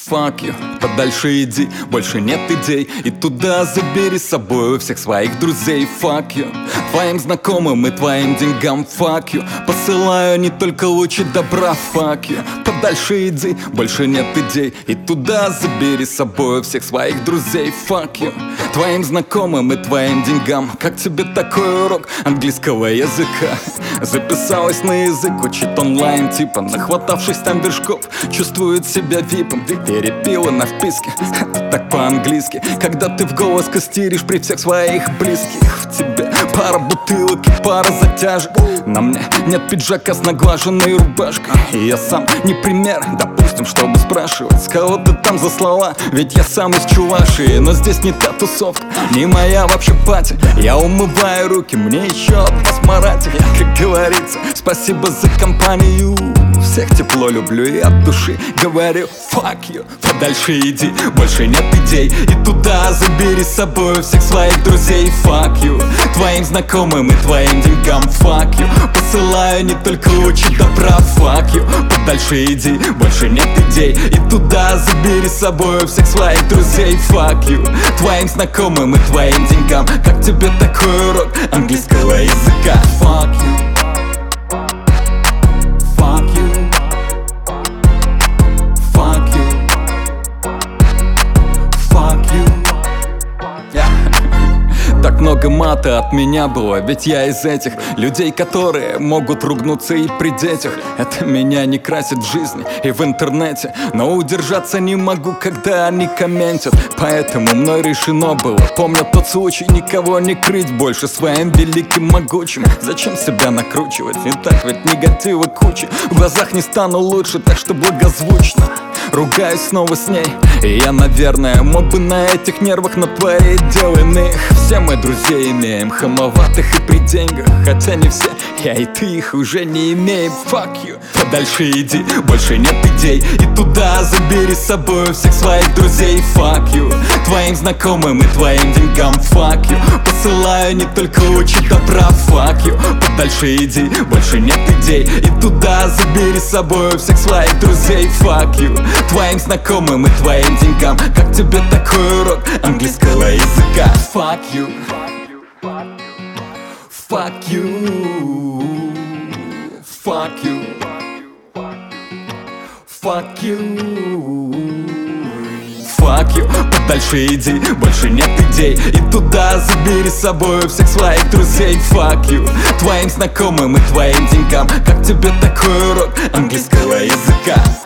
Fuck you, подальше иди, больше нет идей. И туда забери с собой всех своих друзей. Fuck you, твоим знакомым и твоим деньгам. Fuck you, посылаю не только лучи добра. Fuck you, подальше иди, больше нет идей. И туда забери с собой всех своих друзей. Fuck you, твоим знакомым и твоим деньгам. Как тебе такой урок английского языка? Записалась на язык, учит онлайн типа, нахватавшись там вершков, чувствует себя випом. Перепила на вписке, так по-английски. Когда ты в голос костеришь при всех своих близких. В тебе пара бутылок и пара затяжек. На мне нет пиджака с наглаженной рубашкой. И я сам не пример, допустим, чтобы спрашивать, с кого ты там за слова, ведь я сам из Чувашии. Но здесь не та тусовка, не моя вообще пати. Я умываю руки, мне еще от вас марать. Как говорится, спасибо за компанию. Всех тепло люблю и от души говорю fuck you, подальше иди, больше нет идей. И туда забери с собой всех своих друзей. Fuck you, твоим знакомым и твоим деньгам. Fuck you, посылаю не только лучи добра. Fuck you, подальше иди, больше нет идей. И туда забери с собой всех своих друзей. Fuck you, твоим знакомым и твоим деньгам. Как тебе такой урок английского языка? Fuck you. Так много мата от меня было, ведь я из этих людей, которые могут ругнуться и при детях. Это меня не красит в жизни и в интернете, но удержаться не могу, когда они комментят. Поэтому мной решено было, помню тот случай, никого не крыть больше своим великим могучим. Зачем себя накручивать? И так ведь негатива куча. В глазах не стану лучше, так что благозвучно ругаюсь снова с ней. И я, наверное, мог бы на этих нервах натворить дел иных. Все мы друзей имеем, хамоватых и при деньгах. Хотя не все, я и ты их уже не имеем. Fuck you, подальше иди, больше нет идей. И туда забери с собой всех своих друзей. Fuck you, твоим знакомым и твоим деньгам. Fuck you, посылаю не только лучи добра. Fuck you, подальше иди, больше нет идей. И туда забери с собой всех своих друзей. Fuck you, твоим знакомым и твоим деньгам. Как тебе такой урок английского языка? Fuck you, fuck you, fuck you, fuck you, fuck you, подальше иди, больше нет идей. И туда забери с собой всех своих друзей. Fuck you, твоим знакомым и твоим деньгам. Как тебе такой урок английского языка?